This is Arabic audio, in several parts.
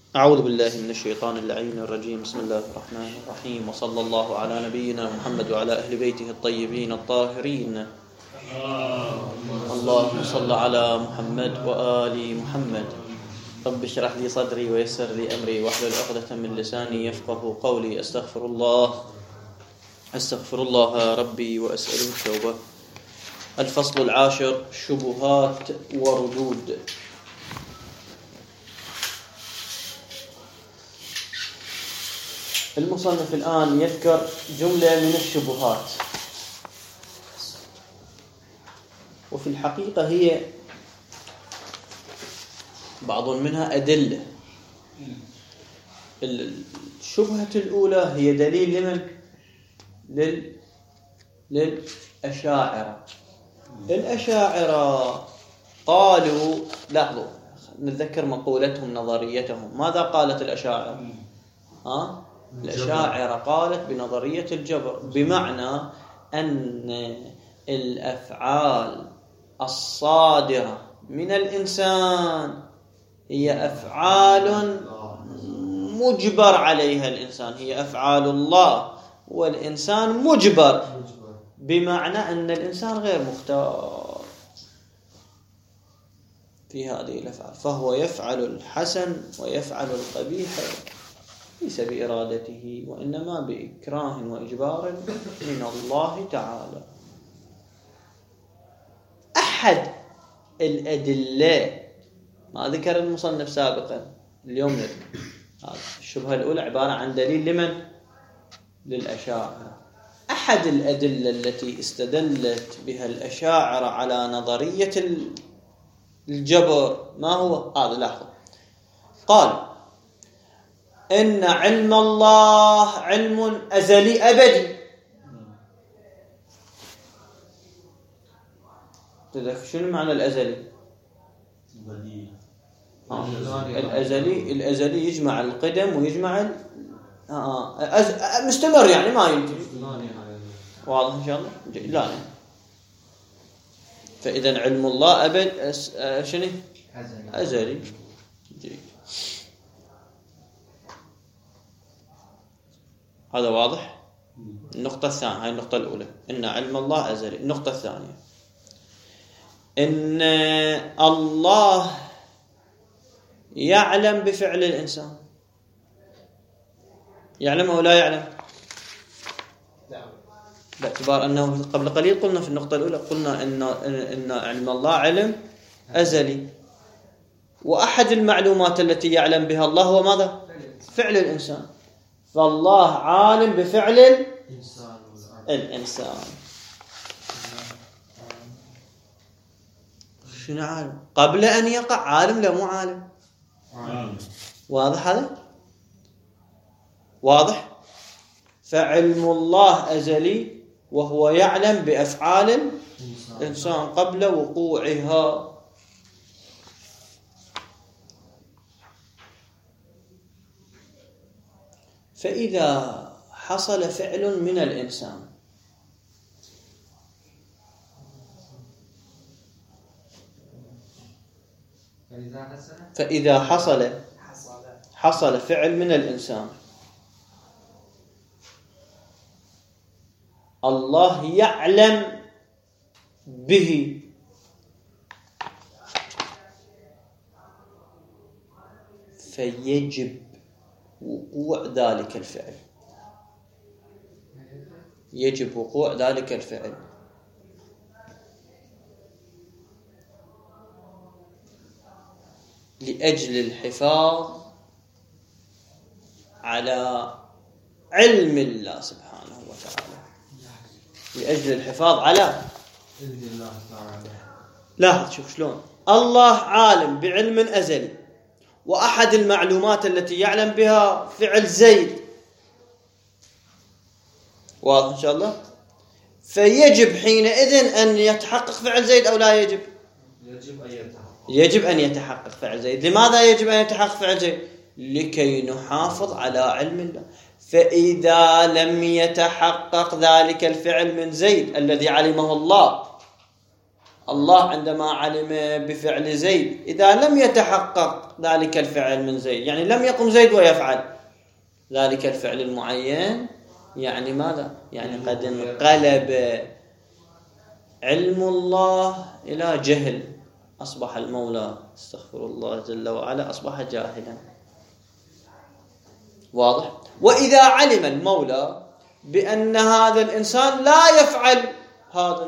أعوذ بالله من الشيطان اللعين الرجيم. بسم الله الرحمن الرحيم، وصلى الله على نبينا محمد وعلى أهل بيته الطيبين الطاهرين. اللهم صل على محمد وآل محمد. رب اشرح لي صدري ويسر لي أمري واحلل عقدة من لساني يفقه قولي. أستغفر الله ربي وأسأله التوبة. الفصل العاشر: شبهات وردود. المصنف الآن يذكر جملة من الشبهات، وفي الحقيقة هي بعض منها أدلة. الشبهة الأولى هي دليل لمن؟ للأشاعرة. الأشاعرة قالوا، لاحظوا نتذكر مقولتهم نظريتهم. ماذا قالت الأشاعرة؟ الأشاعرة قالت بنظرية الجبر، بمعنى أن الأفعال الصادرة من الإنسان هي أفعال مجبر عليها الإنسان، هي أفعال الله والإنسان مجبر، بمعنى أن الإنسان غير مختار في هذه الأفعال، فهو يفعل الحسن ويفعل القبيح ليس بإرادته، وإنما بإكراه وإجبار من الله تعالى. أحد الأدلة ما ذكر المصنف سابقا، اليوم نذكر الشبهة الأولى عبارة عن دليل لمن؟ للأشاعرة. أحد الأدلة التي استدلت بها الأشاعرة على نظرية الجبر ما هو؟ هذا لاحظوا، قال إن علم الله علم أزلي أبدي. شنو معنى الأزلي؟ الأزلي يجمع القدم ويجمع مستمر، يعني ما ينتهي. واضح إن شاء الله؟ لا. فإذا علم الله أبد شنو؟ أزلي. جيد. هذا واضح. النقطة الثانية، هاي النقطة الأولى، إن علم الله أزلي. النقطة الثانية، إن الله يعلم بفعل الإنسان. يعلم أو لا يعلم؟ باعتبار أنه قبل قليل قلنا في النقطة الأولى، قلنا إن علم الله علم أزلي، وأحد المعلومات التي يعلم بها الله هو ماذا؟ فعل الإنسان. فالله عالم بفعل الإنسان. شنو عالم؟ قبل أن يقع عالم لا مو عالم؟ واضح هذا؟ واضح؟ فعلم الله أزلي، وهو يعلم بأفعال الإنسان قبل وقوعها. فإذا حصل فعل من الإنسان فإذا حصل فعل من الإنسان، الله يعلم به، فيجب وقوع ذلك الفعل. يجب وقوع ذلك الفعل لأجل الحفاظ على علم الله سبحانه وتعالى، لأجل الحفاظ على علم الله تعالى. لاحظ شوف شلون الله عالم بعلم أزلي، وأحد المعلومات التي يعلم بها فعل زيد. واضح إن شاء الله؟ فيجب حينئذ أن يتحقق فعل زيد أو لا يجب؟ يجب أن يتحقق فعل زيد. لماذا يجب أن يتحقق فعل زيد؟ لكي نحافظ على علم الله. فإذا لم يتحقق ذلك الفعل من زيد الذي علمه الله، الله عندما علم بفعل زيد إذا لم يتحقق ذلك الفعل من زيد، يعني لم يقم زيد ويفعل ذلك الفعل المعين، يعني ماذا؟ يعني قد انقلب علم الله إلى جهل، أصبح المولى استغفر الله جل وعلا أصبح جاهلا. واضح؟ وإذا علم المولى بأن هذا الإنسان لا يفعل هذا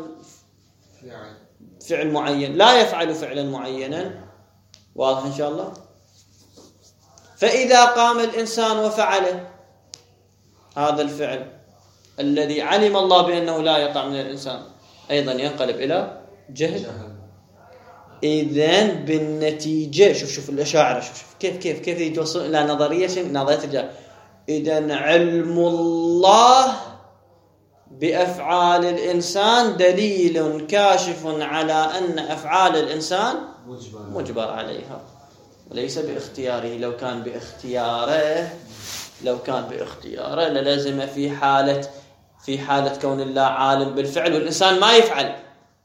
فعل معين، لا يفعل فعلا معينا، واضح إن شاء الله؟ فإذا قام الإنسان وفعله هذا الفعل الذي علم الله بأنه لا يقع من الإنسان أيضا ينقلب إلى جهل. إذن بالنتيجة شوف الأشاعرة شوف كيف يتوصل إلى نظرية الجهل. إذن علم الله بأفعال الإنسان دليل كاشف على أن أفعال الإنسان مجبر عليها وليس باختياره. لو كان باختياره للازم في حالة كون الله عالم بالفعل والإنسان ما يفعل،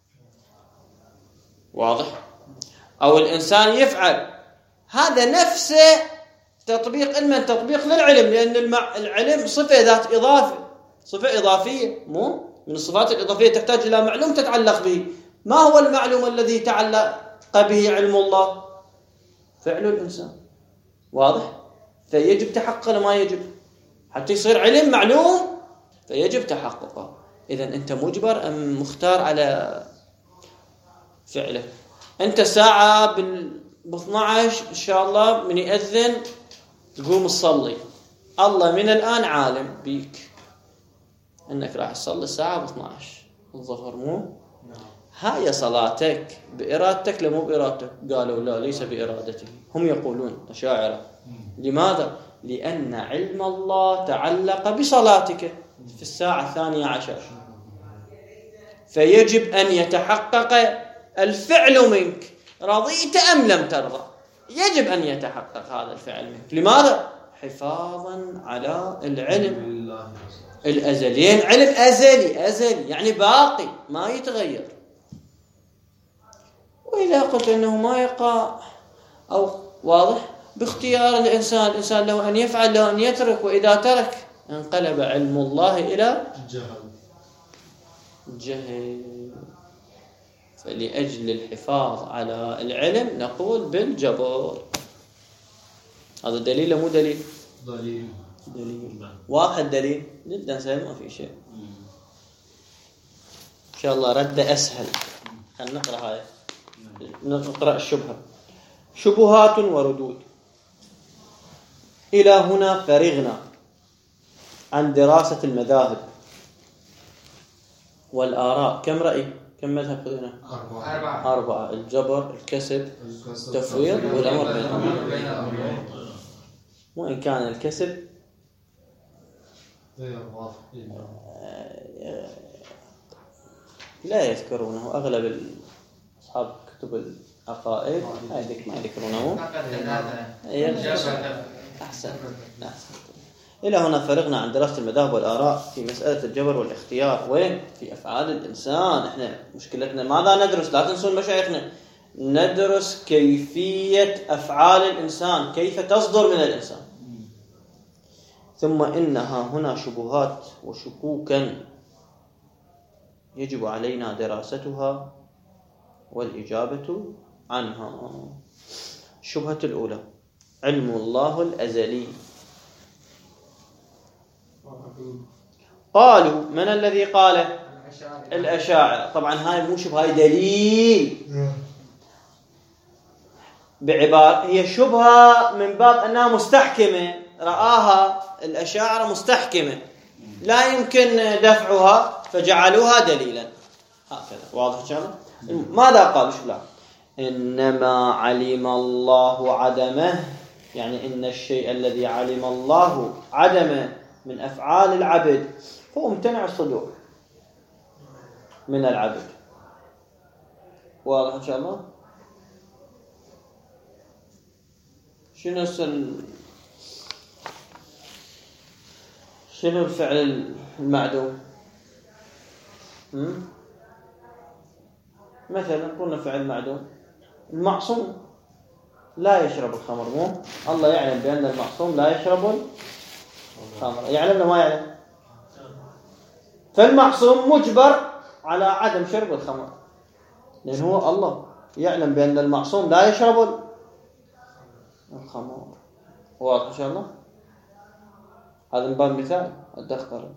واضح؟ أو الإنسان يفعل، هذا نفسه تطبيق للعلم، لأن العلم صفة ذات صفة إضافية، مو من الصفات الإضافية تحتاج إلى معلوم تتعلق به. ما هو المعلوم الذي تعلق به علم الله؟ فعل الإنسان، واضح؟ فيجب تحقق ما يجب حتى يصير علم معلوم، فيجب تحققه. إذن أنت مجبر أم مختار على فعله؟ أنت ساعة ب12 إن شاء الله من يأذن تقوم تصلي، الله من الآن عالم بيك أنك راح تصلي الساعة ب12 الظهر، مو؟ هاي صلاتك بإرادتك لمو بإرادتك؟ قالوا لا، ليس بإرادته. هم يقولون أشاعرة. لماذا؟ لأن علم الله تعلق بصلاتك في الساعة 12، فيجب أن يتحقق الفعل منك، رضيت أم لم ترضى، يجب أن يتحقق هذا الفعل منك. لماذا؟ حفاظا على العلم الأزلي. علم أزلي يعني باقي ما يتغير. وإذا قلت أنه ما يقع أو واضح باختيار الإنسان له أن يفعل له أن يترك، وإذا ترك انقلب علم الله إلى جهل. فلأجل الحفاظ على العلم نقول بالجبر. هذا دليل مو دليل؟ دليل واحد، دليل جدا سهل ما في شيء. إن شاء الله رد أسهل. خلينا نقرأ هاي، نقرأ الشبهة. شبهات وردود. إلى هنا فرغنا عن دراسة المذاهب والآراء. كم رأي؟ كم مذهب خذنا؟ 4. الجبر، الكسب، التفويض والأمر بينهم. وإن كان الكسب لا يذكرونه، أغلب أصحاب كتب العقائد ما يذكرونه. أحسن. إلى هنا فرغنا عن دراسة المذاهب والآراء في مسألة الجبر والاختيار. وين؟ في أفعال الإنسان. إحنا مشكلتنا ماذا ندرس؟ لا تنسون مشايخنا، ندرس كيفية أفعال الإنسان، كيف تصدر من الإنسان. ثم إنها هنا شبهات وشكوكا يجب علينا دراستها والإجابة عنها. الشبهة الأولى: علم الله الأزلي. قالوا: من الذي قاله؟ الأشاعرة. طبعا هاي مو شبهة، هاي دليل بعبارة، هي شبهة من باب أنها مستحكمة، رآها الأشاعرة مستحكمة لا يمكن دفعها فجعلوها دليلا. هكذا واضح شبه؟ ماذا قالوا؟ شو لا؟ إنما علم الله عدمه، يعني إن الشيء الذي علم الله عدمه من أفعال العبد فهو امتنع الصدور من العبد. واضح إن شاء الله؟ شنو الفعل المعدوم؟ مثلا قلنا فعل معدوم، المعصوم لا يشرب الخمر، مو الله يعلم بأن المعصوم لا يشرب الخمر، يعلم ولا ما يعلم؟ فالمعصوم مجبر على عدم شرب الخمر، لأن هو الله يعلم بأن المعصوم لا يشرب الخمر. واضح إن شاء الله؟ هذا من باب مثال الدخل.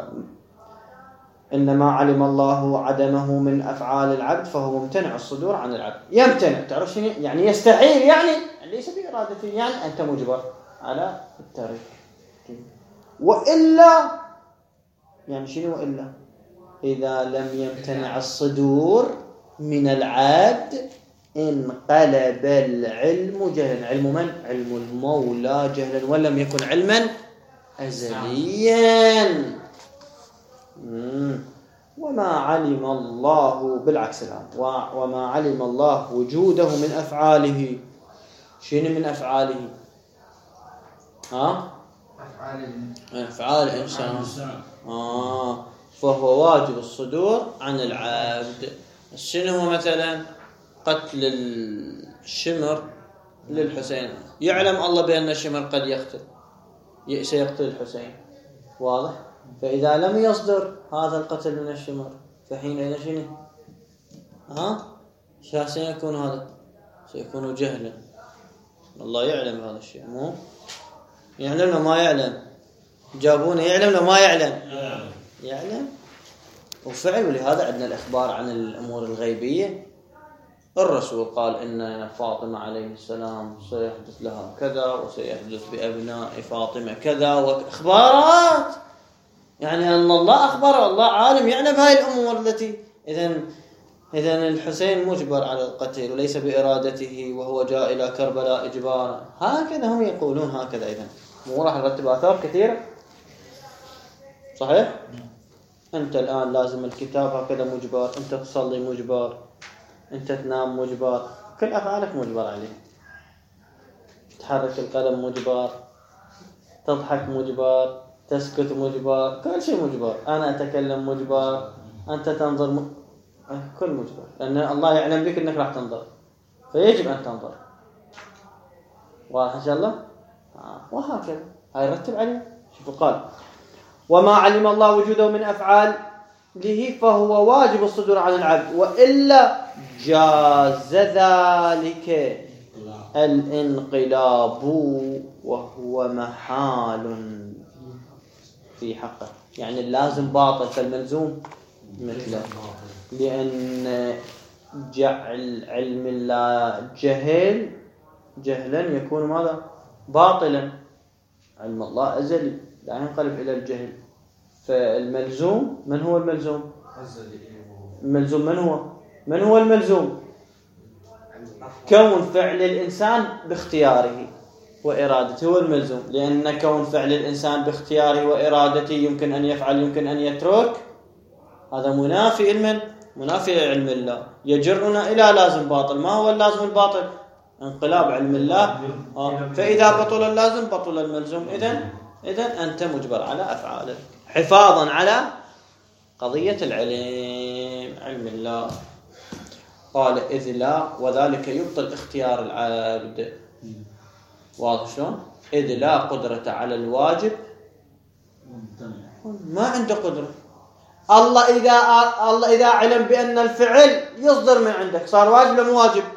إنما علم الله عدمه من أفعال العبد فهو ممتنع الصدور عن العبد. يمتنع، تعرف شنو يعني؟ يستحيل، يعني ليس بإرادته، يعني أنت مجبر على الترك. وإلا يعني شنو وإلا؟ إذا لم يمتنع الصدور من العبد انقلب العلم جهلا. علم من؟ علم المولى جهلا، ولم يكن علما أزليا. وما علم الله بالعكس الآن، وما علم الله وجوده من أفعاله. شنو من أفعاله؟ أفعال الإنسان. فهو واجب الصدور عن العبد. شنو هو؟ مثلا قتل الشمر للحسين، يعلم الله بأن الشمر قد سيقتل الحسين، واضح؟ فإذا لم يصدر هذا القتل من الشمر فحينئذ شنو؟ سيكون هذا؟ سيكون جهلا. الله يعلم هذا الشيء، مو يعلم ولا ما يعلم؟ جابونه يعلم ولا ما يعلم؟ يعلم وفعل. ولهذا عندنا الإخبار عن الأمور الغيبية. الرسول قال إن فاطمة عليه السلام سيحدث لها كذا، وسيحدث بأبناء فاطمة كذا، وإخبارات يعني أن الله أخبر، الله عالم يعلم هاي الأمور التي إذن الحسين مجبر على القتل وليس بإرادته، وهو جاء إلى كربلاء إجبارا. هكذا هم يقولون هكذا. إذن مو راح نرتب آثار كثيرة، صحيح؟ أنت الآن لازم الكتاب هكذا مجبر، أنت تصلي مجبر، أنت تنام مجبر، كل أفعالك مجبر عليه. تحرك القلم مجبر، تضحك مجبر، تسكت مجبر، كل شيء مجبر. أنا أتكلم مجبر، أنت تنظر كل مجبر، لأن الله يعلم بك أنك راح تنظر، فيجب أن تنظر. واضح إن شاء الله؟ وهكذا هاي رتب عليه. شوفوا قال وما علم الله وجوده من أفعاله فهو واجب الصدور عن العبد، وإلا جاز ذلك الانقلاب وهو محال في حقه. يعني اللازم باطل فالملزوم مثله، لأن جعل علم الله جهلا يكون ماذا؟ باطلا. علم الله أزلي لا ينقلب إلى الجهل. فالملزوم من هو الملزوم؟ الملزوم من هو الملزوم؟ كون فعل الإنسان باختياره وإرادته هو الملزوم، لأن كون فعل الإنسان باختياره وإرادته يمكن أن يفعل يمكن أن يترك، هذا منافي علم الله، يجرنا إلى لازم باطل. ما هو اللازم الباطل؟ انقلاب علم الله. فإذا بطل اللازم بطل الملزوم. إذن أنت مجبر على أفعاله حفاظا على قضية علم الله. قال إذ لا وذلك يبطل اختيار العبد. واضح شلون؟ إذ لا قدرة على الواجب، ما عنده قدرة. الله إذا علم بأن الفعل يصدر من عندك صار واجب ولا مو واجب؟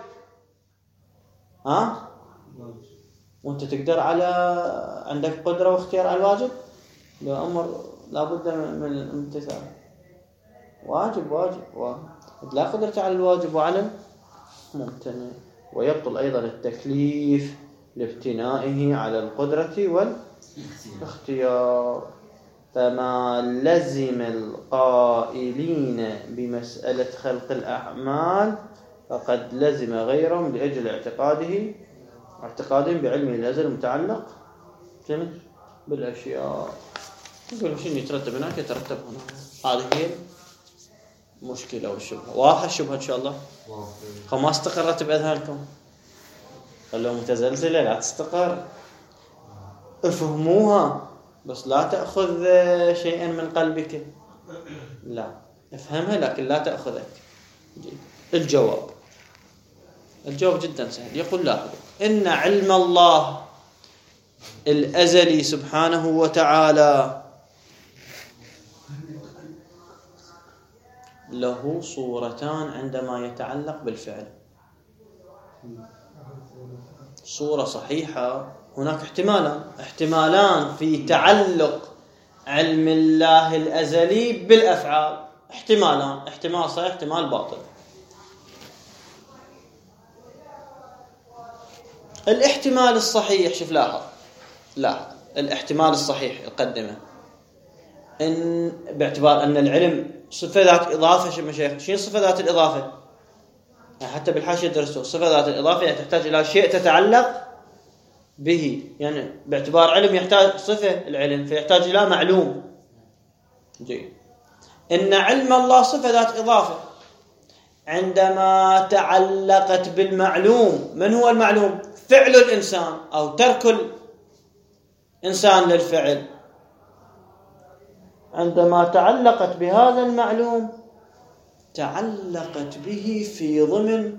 وانت تقدر عندك قدرة واختيار على الواجب؟ لا، أمر لابد من الامتثال. واجب. لا قدرة على الواجب وعلم ممتنع. ويبطل أيضا التكليف لابتنائه على القدرة والاختيار. فما لزم القائلين بمسألة خلق الأعمال فقد لزم غيرهم لأجل اعتقادهم بعلمه الأزل المتعلق بالأشياء. يقول شنو يترتب هناك يترتب هنا. هذه هي المشكلة والشبهة. واضحة الشبهة إن شاء الله؟ ما استقرت بأذهانكم؟ قالوا متزلزلة لا تستقر. افهموها بس لا تأخذ شيئا من قلبك. لا افهمها لكن لا تأخذك. الجواب جدا سهل. يقول لاحظوا إن علم الله الأزلي سبحانه وتعالى له صورتان عندما يتعلق بالفعل. صورة صحيحة، هناك احتمالان في تعلق علم الله الأزلي بالأفعال، احتمال صحيح احتمال باطل. الاحتمال الصحيح، شوف لاحظ الاحتمال الصحيح يقدمه إن باعتبار أن العلم صفة ذات إضافة. شو مشايخ شنو صفة ذات الإضافة؟ يعني حتى بالحاشية درسوا صفة ذات الإضافة يعني تحتاج إلى شيء تتعلق به، يعني باعتبار علم يحتاج صفة العلم فيحتاج إلى معلوم. جيد. إن علم الله صفة ذات إضافة عندما تعلقت بالمعلوم. من هو المعلوم؟ فعل الإنسان أو ترك الإنسان للفعل. عندما تعلقت بهذا المعلوم تعلقت به في ضمن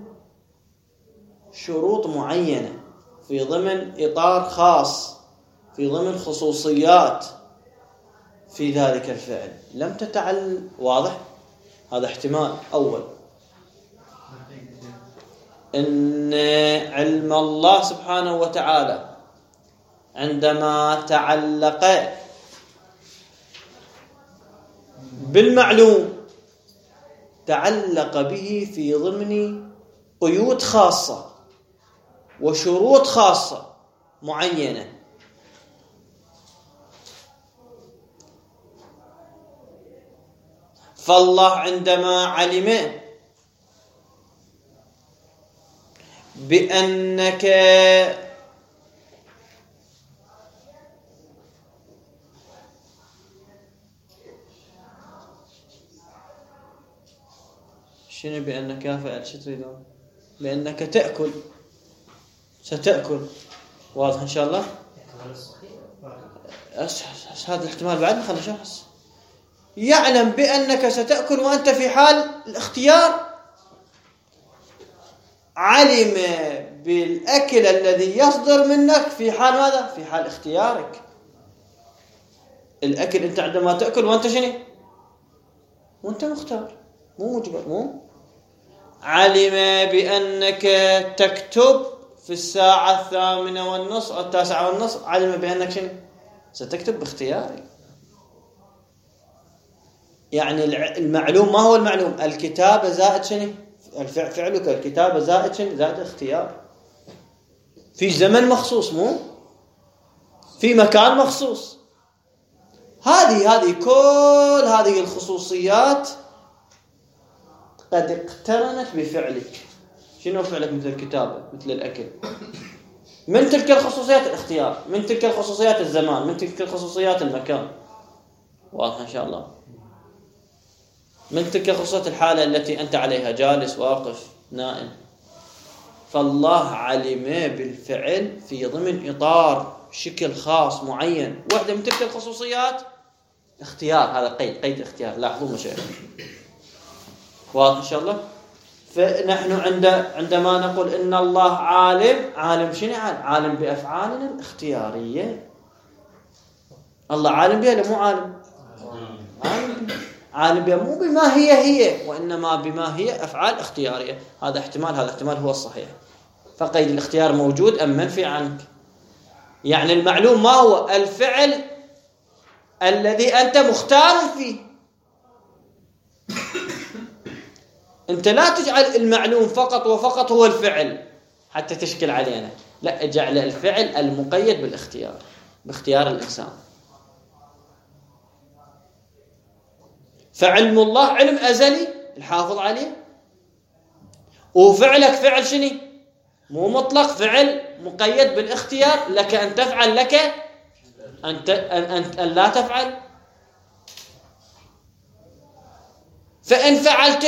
شروط معينة، في ضمن إطار خاص، في ضمن خصوصيات في ذلك الفعل لم تتعلق. واضح؟ هذا احتمال أول، إن علم الله سبحانه وتعالى عندما تعلق بالمعلوم تعلق به في ضمن قيود خاصة وشروط خاصة معينة. فالله عندما علم بأنك شنو بأنك فعل؟ شو تريدون؟ بأنك تأكل، ستأكل. واضح إن شاء الله؟ هذا الاحتمال بعد خلنا نشخص. يعلم بأنك ستأكل وأنت في حال الاختيار، علم بالأكل الذي يصدر منك في حال ماذا؟ في حال اختيارك. الأكل أنت عندما تأكل وأنت شنو؟ وأنت مختار، مو مجبر. مو علم بأنك تكتب في الساعة 8:30 أو 9:30، علم بأنك شنو؟ ستكتب باختيارك. يعني المعلوم ما هو المعلوم؟ الكتابة زائد شنو؟ فعلك الكتابة زائد شنو؟ زائد اختيار في زمن مخصوص، مو في مكان مخصوص. هذه كل هذه الخصوصيات قد اقترنت بفعلك. شنو فعلك؟ مثل الكتابة، مثل الأكل. من تلك الخصوصيات الاختيار، من تلك الخصوصيات الزمان، من تلك الخصوصيات المكان. واضح إن شاء الله؟ من تلك خصوصيات الحالة التي أنت عليها، جالس، واقف، نائم. فالله علم بالفعل في ضمن إطار شكل خاص معين. واحدة من تلك الخصوصيات اختيار. هذا قيد اختيار. لاحظوا مشاهد. واضح إن شاء الله؟ فنحن عندما نقول إن الله عالم شنو؟ عالم بأفعالنا الاختيارية. الله عالم بها، مو عالم؟ عالم بها مو بما هي وإنما بما هي أفعال اختيارية. هذا احتمال هو الصحيح. فقيد الاختيار موجود أم منفي عنك؟ يعني المعلوم ما هو؟ الفعل الذي أنت مختار فيه. أنت لا تجعل المعلوم فقط وفقط هو الفعل حتى تشكل علينا، لا، اجعل الفعل المقيد بالاختيار، باختيار الإنسان. فعلم الله علم أزلي الحافظ عليه، وفعلك فعل شنو؟ مو مطلق، فعل مقيد بالاختيار. لك أن تفعل، لك أن لا تفعل. فإن فعلت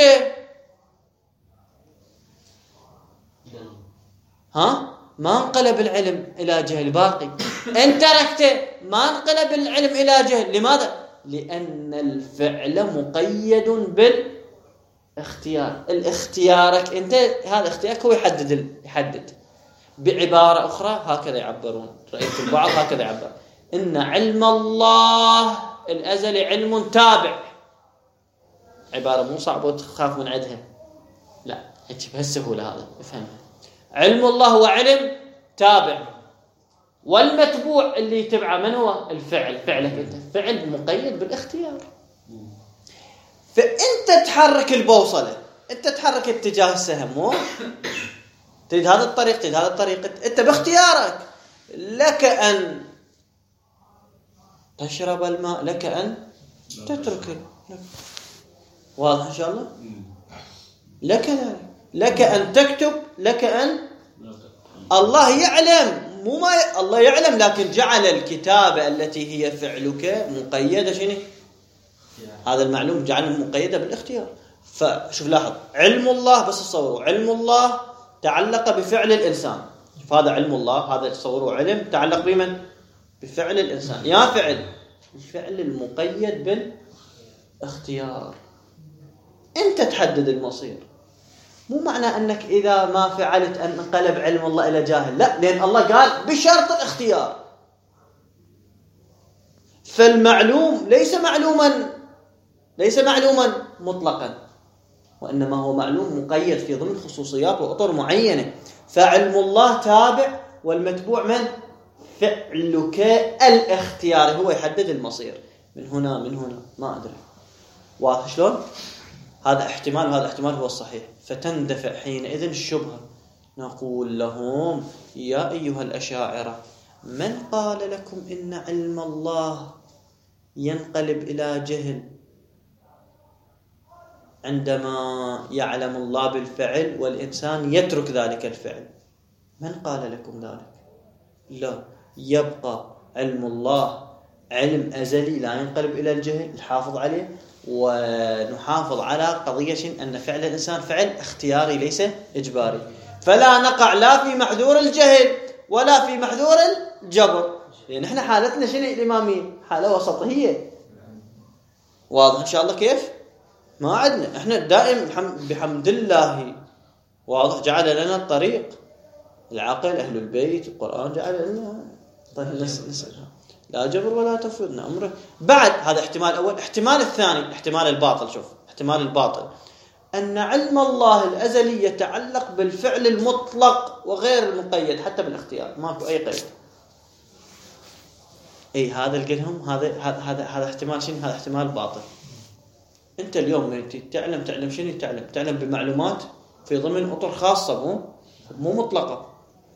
ما انقلب العلم إلى جهل باقي. إن تركت ما انقلب العلم إلى جهل. لماذا؟ لأن الفعل مقيد الاختيارك أنت، هذا اختيارك هو يحدد. بعبارة أخرى هكذا يعبرون، رأيت البعض هكذا يعبر: إن علم الله الأزلي علم تابع. عبارة مو صعبة وتخاف من عدها، لا هيك بهالسهولة هذا افهمها. علم الله هو علم تابع، والمتبوع اللي يتبعه من هو؟ الفعل. فعلك أنت فعل مقيد بالاختيار. فأنت تحرك البوصلة، أنت تحرك اتجاه السهم، مو تريد هذا الطريق تريد هذا الطريق، أنت باختيارك. لك أن تشرب الماء، لك أن تتركه. واضح إن شاء الله؟ لك ذلك، لك أن تكتب، لك أن الله يعلم، مو ما الله يعلم، لكن جعل الكتابة التي هي فعلك مقيدة شنو؟ هذا المعلوم جعله مقيدة بالاختيار. فشوف لاحظ، علم الله بس تصوروا، علم الله تعلق بفعل الإنسان، فهذا علم الله، هذا تصوروا علم تعلق بمن؟ بفعل الإنسان. يا فعل الفعل المقيد بالاختيار، أنت تحدد المصير. مو معنى أنك إذا ما فعلت أن انقلب علم الله إلى جاهل، لا، لأن الله قال بشرط الاختيار. فالمعلوم ليس معلوما مطلقا، وإنما هو معلوم مقيد في ضمن خصوصيات وأطر معينة. فعلم الله تابع، والمتبوع من؟ فعلك الاختياري، هو يحدد المصير من هنا ما أدري. واضح شلون؟ هذا احتمال وهذا احتمال هو الصحيح. فتندفع حينئذ الشبهة. نقول لهم: يا أيها الأشاعرة، من قال لكم إن علم الله ينقلب إلى جهل عندما يعلم الله بالفعل والإنسان يترك ذلك الفعل؟ من قال لكم ذلك؟ لا، يبقى علم الله علم أزلي لا ينقلب إلى الجهل، نحافظ عليه، ونحافظ على قضية أن فعل الإنسان فعل اختياري ليس إجباري. فلا نقع لا في محذور الجهل ولا في محذور الجبر، لأن احنا حالتنا شنو الإمامية؟ حالة وسطية. واضح إن شاء الله كيف؟ ما عندنا احنا دائم بحمد الله، واضح، جعل لنا الطريق، العقل، أهل البيت، القرآن جعل لنا. طيب نسأل لا جبر ولا تفويض أمره. بعد هذا احتمال أول. احتمال الثاني احتمال الباطل. شوف احتمال الباطل، أن علم الله الأزلي يتعلق بالفعل المطلق وغير المقيد حتى بالاختيار، ماكو أي قيد. أي هذا القلهم، هذا احتمال شنو؟ هذا احتمال باطل. أنت اليوم تعلم شنو؟ تعلم بمعلومات في ضمن أطر خاصة، مو مطلقة.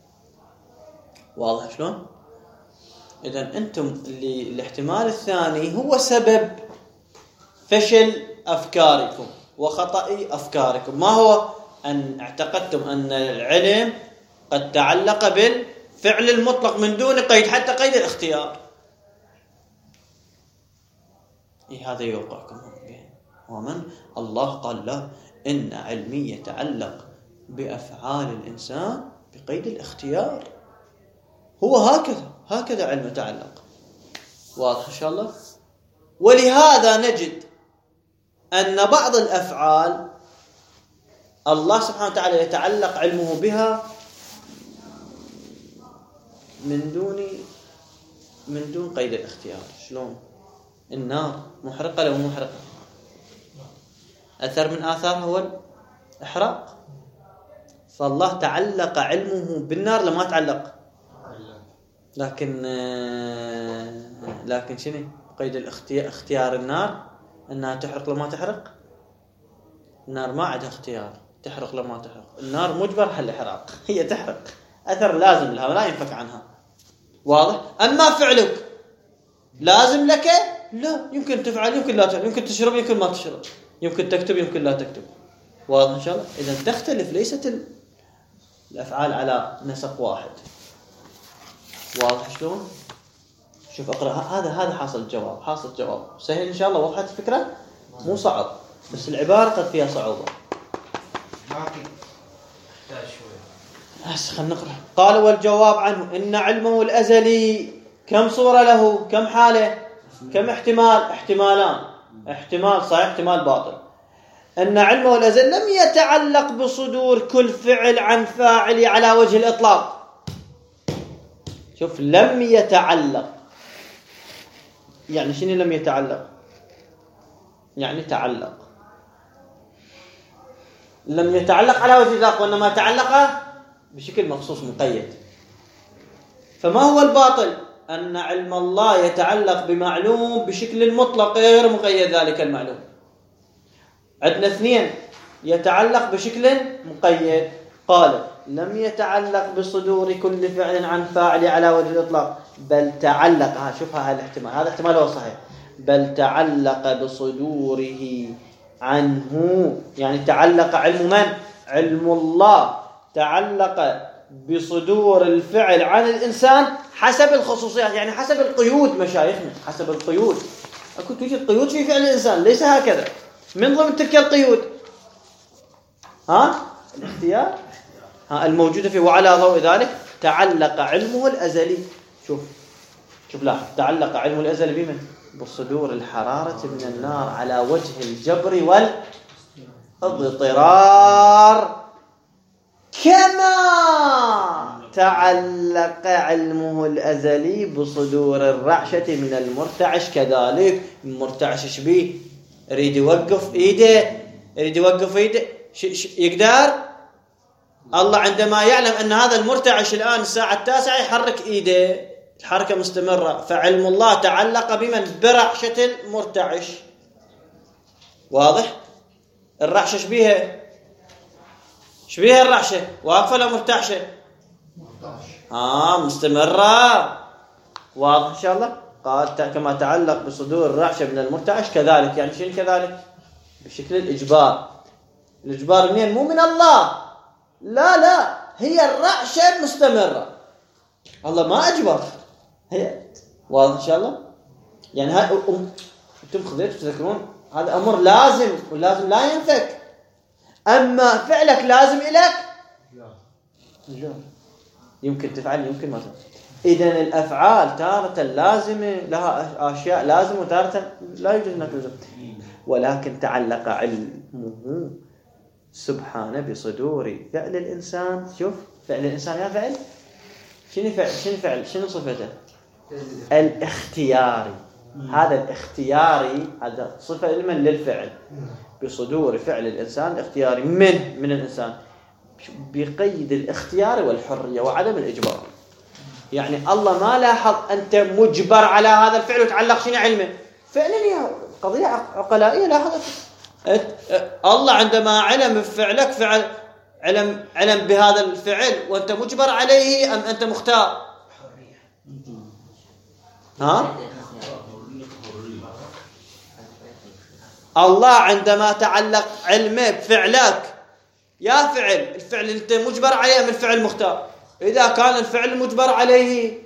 واضح شلون؟ إذن أنتم الاحتمال الثاني هو سبب فشل أفكاركم وخطأ أفكاركم. ما هو؟ أن اعتقدتم أن العلم قد تعلق بالفعل المطلق من دون قيد حتى قيد الاختيار. هذا يوقعكم به. ومن الله قال لا، إن علمي يتعلق بأفعال الإنسان بقيد الاختيار. هو هكذا علم يتعلق. واضح إن شاء الله؟ ولهذا نجد أن بعض الأفعال الله سبحانه وتعالى يتعلق علمه بها من دون قيد الاختيار. شلون؟ النار محرقة لو محرقة، أثر من آثارها هو الإحراق، فالله تعلق علمه بالنار لما تعلق، لكن شنو قيد اختيار النار؟ أنها تحرق لما تحرق. النار ما عندها اختيار، تحرق لما تحرق. النار مجبر على الإحراق، هي تحرق، أثر لازم لها ولا ينفك عنها. واضح؟ أما فعلك لازم لك، لا، يمكن تفعل يمكن لا تفعل، يمكن تشرب يمكن ما تشرب، يمكن تكتب يمكن لا تكتب. واضح إن شاء الله؟ إذا تختلف، ليست الأفعال على نسق واحد. واضح شلون؟ شوف اقرأ، هذا حاصل الجواب سهل إن شاء الله. وضحت الفكرة؟ مو صعب، بس العبارة قد فيها صعوبة. خلنا نقرأ. قال: والجواب عنه إن علمه الأزلي كم صورة له؟ كم حالة؟ كم احتمال؟ احتمالان، احتمال صحيح احتمال باطل. أن علمه الأزل لم يتعلق بصدور كل فعل عن فاعل على وجه الإطلاق. شوف، لم يتعلق، يعني شنو لم يتعلق؟ يعني تعلق، لم يتعلق على وجه الإطلاق، وإنما تعلق بشكل مخصوص مقيد. فما هو الباطل؟ أن علم الله يتعلق بمعلوم بشكل مطلق غير مقيد ذلك المعلوم. عندنا اثنين، يتعلق بشكل مقيد. قال لم يتعلق بصدور كل فعل عن فاعل على وجه الإطلاق، بل تعلق، شوف هذا الاحتمال، هذا احتمال هو صحيح، بل تعلق بصدوره عنه. يعني تعلق علم من؟ علم الله تعلق بصدور الفعل عن الإنسان حسب الخصوصيات، يعني حسب القيود مشايخنا، حسب القيود. أكو توجد قيود في فعل الإنسان، ليس هكذا. من ضمن تلك القيود الاختيار الموجودة فيه. وعلى ضوء ذلك تعلق علمه الأزلي. شوف لاحظ، تعلق علمه الأزلي بمن؟ بصدور الحرارة من النار على وجه الجبر والاضطرار، كما تعلق علمه الأزلي بصدور الرعشة من المرتعش كذلك. المرتعش شبيه؟ يريد يوقف ايده، يقدر؟ الله عندما يعلم أن هذا المرتعش الآن الساعة 9 يحرك ايده، الحركة مستمرة، فعلم الله تعلق بمن؟ برعشة المرتعش. واضح؟ الرعشة شبيها الرعشة؟ واقفة ولا مرتعشة؟ مستمرة. واضح إن شاء الله؟ قال كما تعلق بصدور الرعشة من المرتعش كذلك. يعني شنو كذلك؟ بشكل الإجبار. الإجبار منين؟ مو من الله، لا، هي الرعشة مستمرة، الله ما أجبر، هي. واضح إن شاء الله؟ يعني أنتم خذيتوا تذكرون هذا أمر لازم، ولازم لا ينفك. أما فعلك لازم إليك؟ لا. يمكن تفعل، يمكن ما تفعل. إذن الأفعال تارة لازمة، لها أشياء لازمة، وتارة لا يوجد هناك لزم. ولكن تعلق علمه سبحانه بصدور فعل الإنسان. شوف، فعل الإنسان يا فعل شنو صفته؟ الاختياري. هذا الاختياري، هذا صفة لمن؟ للفعل. بصدور فعل الإنسان الاختياري من الإنسان، بقيد الاختيار والحرية وعدم الإجبار. يعني الله ما لاحظ أنت مجبر على هذا الفعل وتعلق شنو علمه. فعلا قضية عقلائية لاحظت. الله عندما علم بفعلك علم بهذا الفعل، وأنت مجبر عليه أم أنت مختار؟ الله عندما تعلق علمه بفعلك، يا الفعل أنت مجبر عليه من الفعل مختار. إذا كان الفعل مجبر عليه،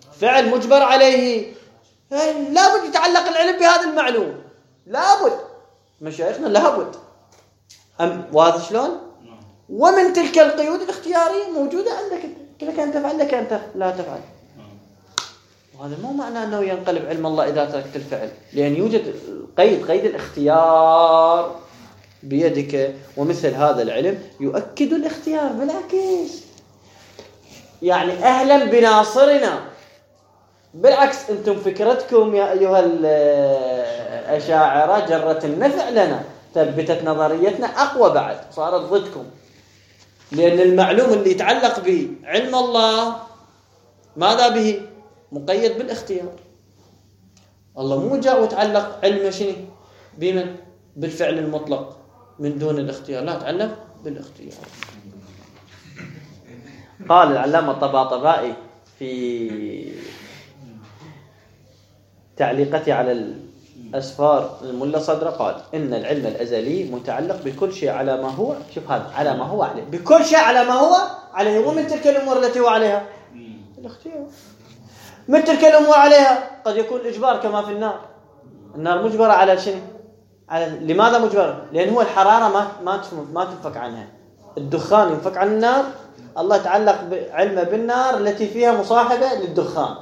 لابد يتعلق العلم بهذا المعلوم، لابد مشايخنا، لابد. واضح شلون؟ ومن تلك القيود الاختيارية موجودة عندك، لك أن تفعل، لك أن لا تفعل. وهذا مو معناه أنه ينقلب علم الله إذا تركت الفعل، لأن يوجد قيد الاختيار بيدك. ومثل هذا العلم يؤكد الاختيار، بالعكس. يعني أهلا بناصرنا. بالعكس، أنتم فكرتكم يا أيها الأشاعرة جرت النفع لنا، ثبتت نظريتنا أقوى بعد، صارت ضدكم. لأن المعلوم اللي يتعلق به علم الله ماذا به؟ مقيد بالاختيار. الله مو جاء وتعلق علمه شنو؟ بمن؟ بالفعل المطلق من دون الاختيار، لا، تعلق بالاختيار. قال العلامة الطباطبائي في تعليقته على الأسفار الملا صدرة، قال إن العلم الأزلي متعلق بكل شيء على ما هو، شوف هذا، على ما هو عليه، بكل شيء على ما هو عليه. ومن تلك الأمور التي هو عليها الاختيار. من تلك الأمور عليها قد يكون الإجبار، كما في النار مجبرة على شنو؟ لماذا مجبرة؟ لأن هو الحرارة ما تنفك عنها. الدخان ينفك عن النار، الله تعلق علمه بالنار التي فيها مصاحبة للدخان.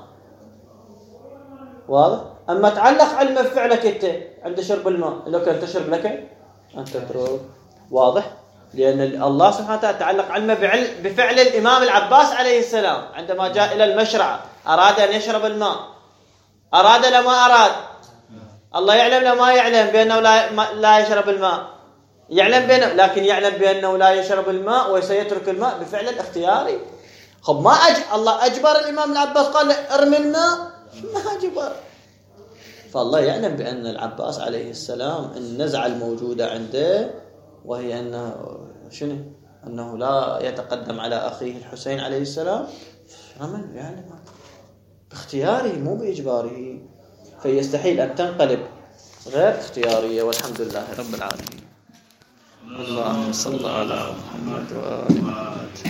واضح؟ أما تعلق علمه بفعلك أنت عند شرب الماء، لو كان تشرب لك أن تترك. واضح؟ لأن الله سبحانه وتعالى تعلق علمه بفعل الإمام العباس عليه السلام عندما جاء إلى المشرعة أراد أن يشرب الماء، أراد لما أراد. الله يعلم لما يعلم بأنه لا يشرب الماء، يعلم بأنه، لكن يعلم بأنه لا يشرب الماء وسيترك الماء بفعل الاختياري. خب ما الله أجبر الإمام العباس قال ارمي الماء، ما أجبر. فالله يعلم بأن العباس عليه السلام النزعة الموجودة عنده وهي أنه شنو؟ أنه لا يتقدم على أخيه الحسين عليه السلام، رمل يعلم باختياره مو بإجباره، فيستحيل أن تنقلب غير اختيارية. والحمد لله رب العالمين. اللهم صل على محمد وآل محمد.